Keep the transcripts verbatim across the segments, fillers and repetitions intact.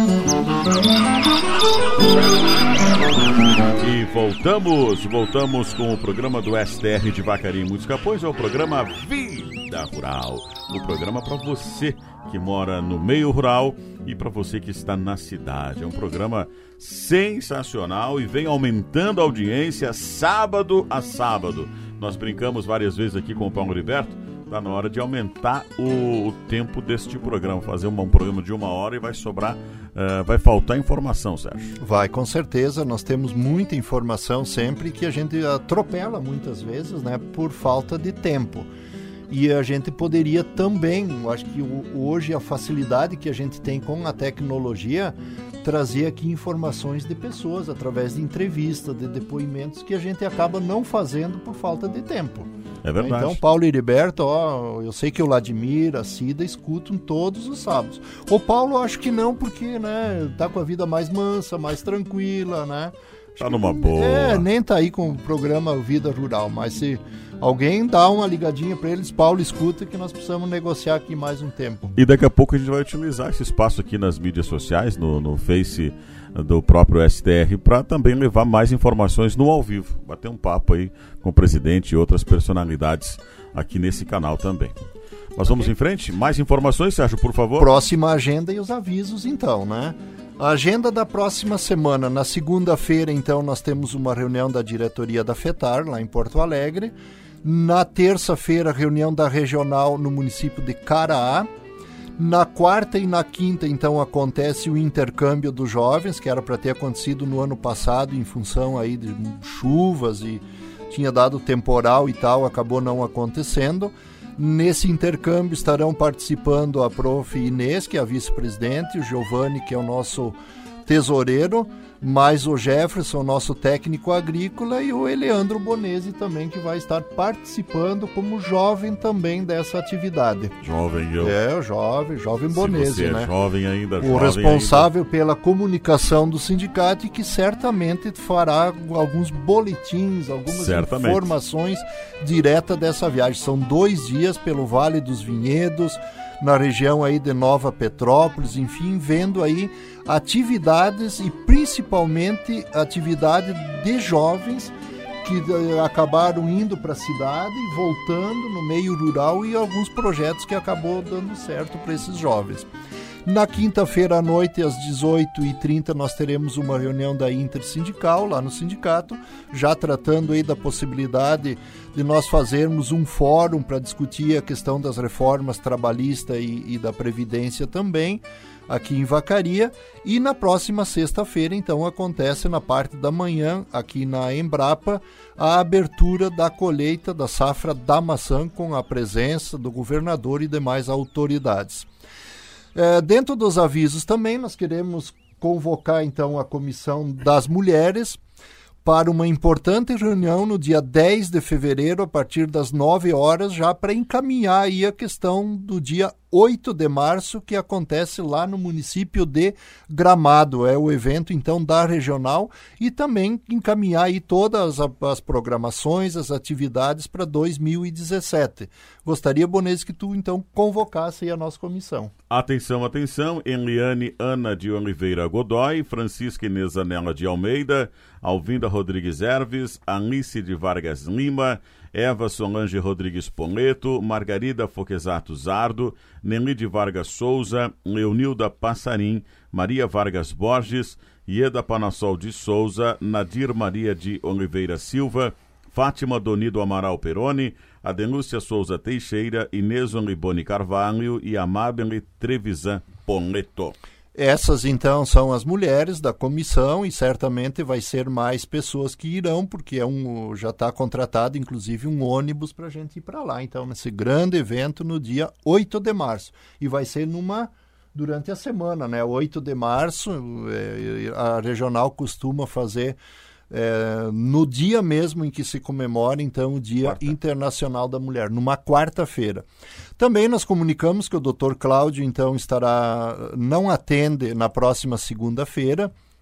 E voltamos, voltamos com o programa do S T R de Vacaria e Muitos Capões, é o programa Vida Rural. O programa para você que mora no meio rural e para você que está na cidade. É um programa sensacional e vem aumentando a audiência sábado a sábado. Nós brincamos várias vezes aqui com o Paulo Heriberto. Está na hora de aumentar o, o tempo deste programa, fazer uma, um programa de uma hora e vai sobrar, uh, vai faltar informação, Sérgio. Vai, com certeza, nós temos muita informação sempre que a gente atropela muitas vezes, né, por falta de tempo. E a gente poderia também, eu acho que hoje a facilidade que a gente tem com a tecnologia, trazer aqui informações de pessoas através de entrevistas, de depoimentos que a gente acaba não fazendo por falta de tempo. É verdade. Então, Paulo e Heriberto, ó, eu sei que o Vladimir, a Cida escutam todos os sábados. O Paulo, acho que não, porque, né, tá com a vida mais mansa, mais tranquila, né? Tá numa boa. É, nem tá aí com o programa Vida Rural, mas se alguém dá uma ligadinha para eles, Paulo, escuta que nós precisamos negociar aqui mais um tempo. E daqui a pouco a gente vai utilizar esse espaço aqui nas mídias sociais, no, no Face do próprio S T R, para também levar mais informações no ao vivo. Bater um papo aí com o presidente e outras personalidades aqui nesse canal também. Nós vamos em frente? Mais informações, Sérgio, por favor? Próxima agenda e os avisos, então, né? A agenda da próxima semana, na segunda-feira, então, nós temos uma reunião da diretoria da FETAR, lá em Porto Alegre. Na terça-feira, reunião da regional no município de Caraá. Na quarta e na quinta, então, acontece o intercâmbio dos jovens, que era para ter acontecido no ano passado, em função aí de chuvas e tinha dado temporal e tal, acabou não acontecendo. Nesse intercâmbio estarão participando a prof Inês, que é a vice-presidente, o Giovanni, que é o nosso tesoureiro, mais o Jefferson, nosso técnico agrícola, e o Eleandro Bonesi também, que vai estar participando como jovem também dessa atividade. Jovem, eu. É, o jovem, jovem Bonesi, você é né? Jovem ainda, o jovem responsável ainda. Pela comunicação do sindicato e que certamente fará alguns boletins, algumas certamente. informações diretas dessa viagem. São dois dias pelo Vale dos Vinhedos, na região aí de Nova Petrópolis, enfim, vendo aí atividades e principalmente atividade de jovens que uh, acabaram indo para a cidade e voltando no meio rural e alguns projetos que acabou dando certo para esses jovens. Na quinta-feira à noite, às dezoito e trinta, nós teremos uma reunião da Intersindical lá no sindicato, já tratando aí da possibilidade de nós fazermos um fórum para discutir a questão das reformas trabalhistas e, e da Previdência também, aqui em Vacaria. E na próxima sexta-feira, então, acontece na parte da manhã, aqui na Embrapa, a abertura da colheita da safra da maçã com a presença do governador e demais autoridades. É, dentro dos avisos também nós queremos convocar então a Comissão das Mulheres para uma importante reunião no dia dez de fevereiro, a partir das nove horas, já para encaminhar aí a questão do dia oito de março, que acontece lá no município de Gramado. É o evento, então, da regional, e também encaminhar aí todas as, as programações, as atividades para dois mil e dezessete. Gostaria, Bonesi, que tu, então, convocasse aí a nossa comissão. Atenção, atenção, Eliane Ana de Oliveira Godoy, Francisca Inês Anela de Almeida, Alvinda Rodrigues Herves, Anice de Vargas Lima, Eva Solange Rodrigues Poleto, Margarida Foquesato Zardo, Nelly de Vargas Souza, Leonilda Passarim, Maria Vargas Borges, Ieda Panassol de Souza, Nadir Maria de Oliveira Silva, Fátima Donido Amaral Peroni, Adenúcia Souza Teixeira, Inês Olibone Carvalho e Amabile Trevisan Poleto. Essas, então, são as mulheres da comissão e certamente vai ser mais pessoas que irão, porque é um, já está contratado, inclusive, um ônibus para a gente ir para lá. Então, nesse grande evento no dia oito de março. E vai ser numa durante a semana, né? oito de março, é, a regional costuma fazer é, no dia mesmo em que se comemora, então, o Dia Quarta. Internacional da Mulher, numa quarta-feira. Também nós comunicamos que o doutor Cláudio, então, estará, não atende na próxima segunda-feira,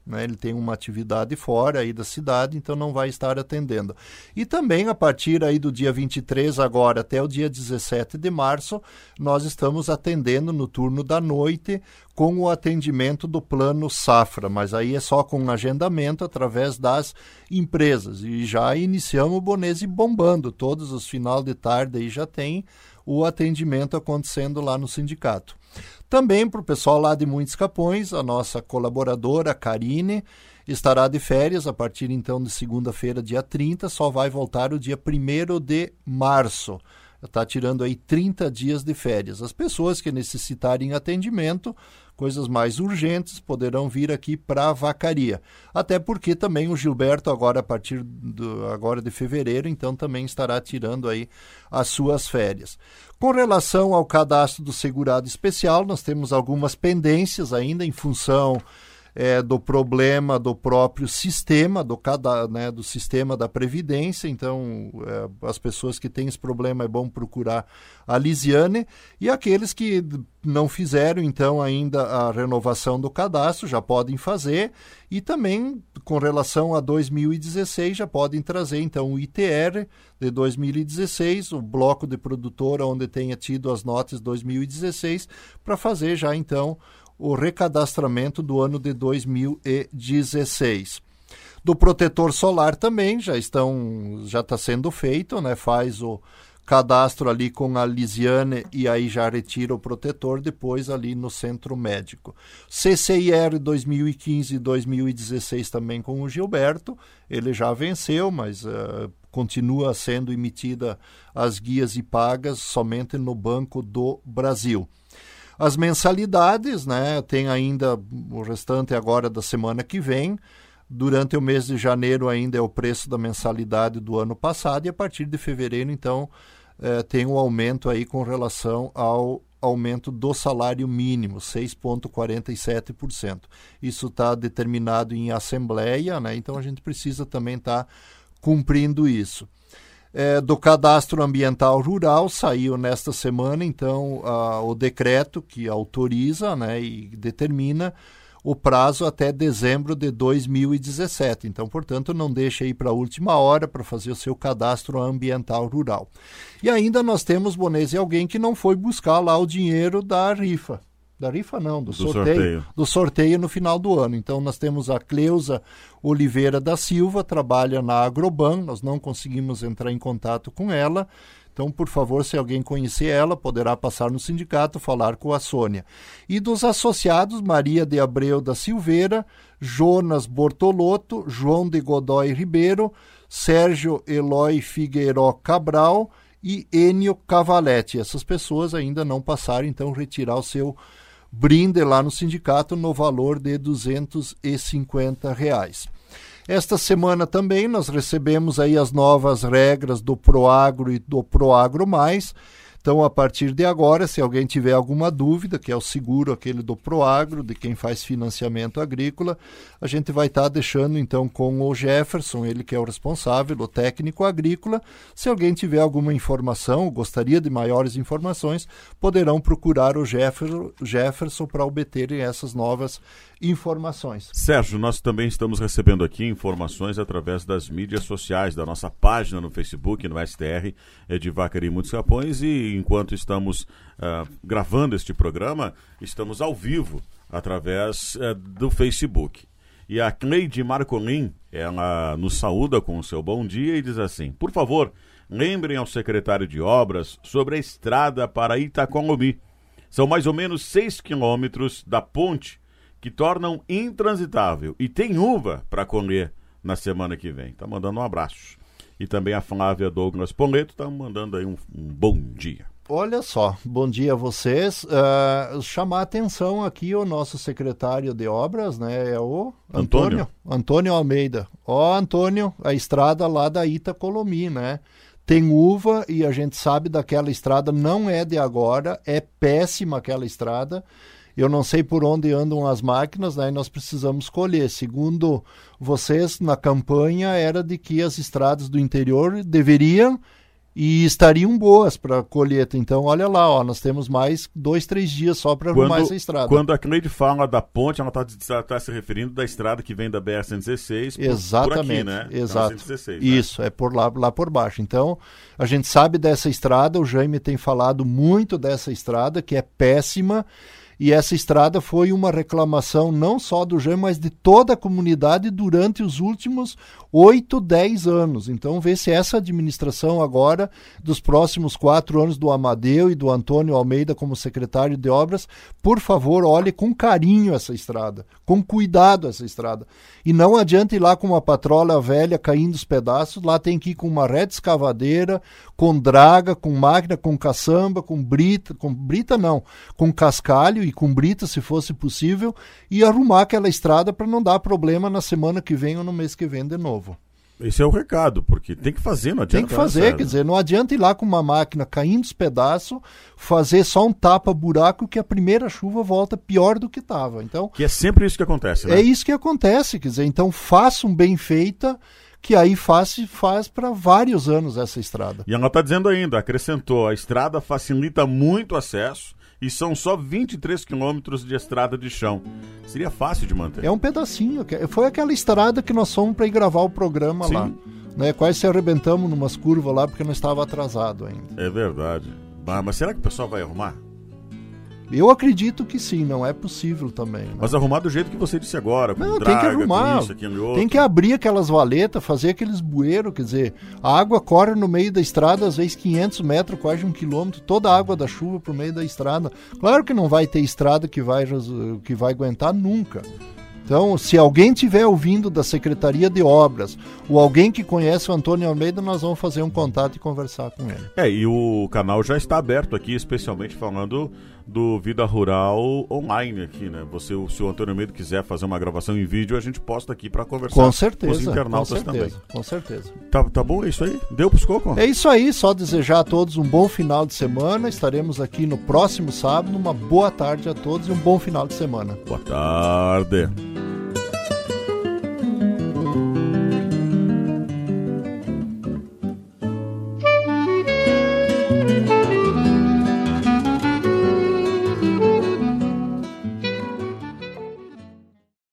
né? Ele tem uma atividade fora aí da cidade, então não vai estar atendendo. E também a partir aí do dia vinte e três agora até o dia dezessete de março, nós estamos atendendo no turno da noite com o atendimento do Plano Safra, mas aí é só com agendamento através das empresas. E já iniciamos o Bonese bombando, todos os finais de tarde aí já tem o atendimento acontecendo lá no sindicato. Também para o pessoal lá de Muitos Capões, a nossa colaboradora Karine estará de férias a partir então de segunda-feira, dia trinta, só vai voltar o dia primeiro de março. Está tirando aí trinta dias de férias. As pessoas que necessitarem atendimento, coisas mais urgentes, poderão vir aqui para a Vacaria. Até porque também o Gilberto, agora a partir do, agora de fevereiro, então também estará tirando aí as suas férias. Com relação ao cadastro do segurado especial, nós temos algumas pendências ainda em função É, do problema do próprio sistema, do, cada, né, do sistema da Previdência. Então, é, as pessoas que têm esse problema é bom procurar a Lisiane, e aqueles que não fizeram, então, ainda a renovação do cadastro, já podem fazer, e também, com relação a dois mil e dezesseis, já podem trazer, então, o I T R de dois mil e dezesseis, o bloco de produtora onde tenha tido as notas dois mil e dezesseis, para fazer já, então, o recadastramento do ano de dois mil e dezesseis. Do protetor solar também já estão, já está sendo feito, né? Faz o cadastro ali com a Lisiane e aí já retira o protetor depois ali no centro médico. C C I R dois mil e quinze e dois mil e dezesseis também com o Gilberto, ele já venceu, mas uh, continua sendo emitida as guias e pagas somente no Banco do Brasil. As mensalidades, né, tem ainda o restante agora da semana que vem. Durante o mês de janeiro ainda é o preço da mensalidade do ano passado e a partir de fevereiro, então, eh, tem um aumento aí com relação ao aumento do salário mínimo, seis vírgula quarenta e sete por cento. Isso está determinado em assembleia, né, então a gente precisa também estar tá cumprindo isso. É, do cadastro ambiental rural saiu nesta semana, então, a, o decreto que autoriza, né, e determina o prazo até dezembro de dois mil e dezessete. Então, portanto, não deixe aí para a última hora para fazer o seu cadastro ambiental rural. E ainda nós temos, Bonese, alguém que não foi buscar lá o dinheiro da rifa. Da rifa não, do, do sorteio, sorteio. Do sorteio no final do ano. Então nós temos a Cleusa Oliveira da Silva, trabalha na Agroban, nós não conseguimos entrar em contato com ela. Então, por favor, se alguém conhecer ela, poderá passar no sindicato, falar com a Sônia. E dos associados, Maria de Abreu da Silveira, Jonas Bortolotto, João de Godoy Ribeiro, Sérgio Eloy Figueiró Cabral e Enio Cavaletti. Essas pessoas ainda não passaram, então, retirar o seu brinde lá no sindicato no valor de duzentos e cinquenta reais. Esta semana também nós recebemos aí as novas regras do Proagro e do Proagro Mais. Então, a partir de agora, se alguém tiver alguma dúvida, que é o seguro aquele do Proagro, de quem faz financiamento agrícola, a gente vai estar tá deixando então com o Jefferson, ele que é o responsável, o técnico agrícola. Se alguém tiver alguma informação, gostaria de maiores informações, poderão procurar o Jefferson, Jefferson para obterem essas novas informações. Sérgio, nós também estamos recebendo aqui informações através das mídias sociais, da nossa página no Facebook, no S T R, é de Vacaria e Muitos Capões, e enquanto estamos uh, gravando este programa, estamos ao vivo através uh, do Facebook. E a Cleide Marcolin, ela nos saúda com o seu bom dia e diz assim: por favor, lembrem ao secretário de obras sobre a estrada para Itacolomi. São mais ou menos seis quilômetros da ponte que tornam intransitável e tem uva para colher na semana que vem. Está mandando um abraço. E também a Flávia Douglas Poleto está mandando aí um, um bom dia. Olha só, bom dia a vocês. Uh, chamar a atenção aqui o nosso secretário de obras, né, é o Antônio, Antônio, Antônio Almeida. Ó, Antônio, a estrada lá da Itacolomi, né? Tem uva e a gente sabe daquela estrada, não é de agora, é péssima aquela estrada. Eu não sei por onde andam as máquinas, né? Nós precisamos colher. Segundo vocês, na campanha era de que as estradas do interior deveriam e estariam boas para colheita. Então, olha lá, ó, nós temos mais dois, três dias só para arrumar essa estrada. Quando a Cleide fala da ponte, ela está tá se referindo da estrada que vem da B R cento e dezesseis por, Exatamente, por aqui, né? Exato. cento e dezesseis, Isso, né? é por lá, lá por baixo. Então, a gente sabe dessa estrada, o Jaime tem falado muito dessa estrada, que é péssima, e essa estrada foi uma reclamação não só do Jaime, mas de toda a comunidade durante os últimos oito, dez anos. Então, vê se essa administração agora, dos próximos quatro anos do Amadeu e do Antônio Almeida como secretário de obras, por favor, olhe com carinho essa estrada, com cuidado essa estrada. E não adianta ir lá com uma patrola velha caindo os pedaços, lá tem que ir com uma reta escavadeira, com draga, com máquina, com caçamba, com brita, com brita não, com cascalho e com brita, se fosse possível, e arrumar aquela estrada para não dar problema na semana que vem ou no mês que vem de novo. Esse é o recado, porque tem que fazer, não adianta. Tem que fazer, quer dizer, não adianta ir lá com uma máquina caindo os pedaços, fazer só um tapa-buraco que a primeira chuva volta pior do que estava. Então, que é sempre isso que acontece, né? É isso que acontece, quer dizer, então façam bem feita, que aí faz, faz para vários anos essa estrada. E ela está dizendo ainda, acrescentou, a estrada facilita muito o acesso, e são só vinte e três quilômetros de estrada de chão. Seria fácil de manter. É um pedacinho. Foi aquela estrada que nós fomos para ir gravar o programa. Sim. Lá. Né? Quase se arrebentamos numas curvas lá porque não estava atrasado ainda. É verdade. Ah, mas será que o pessoal vai arrumar? Eu acredito que sim, não é possível também. Né? Mas arrumar do jeito que você disse agora, com não, draga, tem que arrumar, com isso, aquilo e outro. Tem que abrir aquelas valetas, fazer aqueles bueiros, quer dizer, a água corre no meio da estrada, às vezes quinhentos metros, quase um quilômetro, toda a água da chuva pro meio da estrada. Claro que não vai ter estrada que vai, que vai aguentar nunca. Então, se alguém estiver ouvindo da Secretaria de Obras ou alguém que conhece o Antônio Almeida, nós vamos fazer um contato e conversar com ele. É, e o canal já está aberto aqui, especialmente falando do Vida Rural online aqui, né? Você, se o Antônio Almeida quiser fazer uma gravação em vídeo, a gente posta aqui para conversar com certeza, com os internautas com certeza, também. Com certeza. Tá, tá bom, é isso aí? Deu pros cocos? É isso aí, só desejar a todos um bom final de semana. Estaremos aqui no próximo sábado. Uma boa tarde a todos e um bom final de semana. Boa tarde.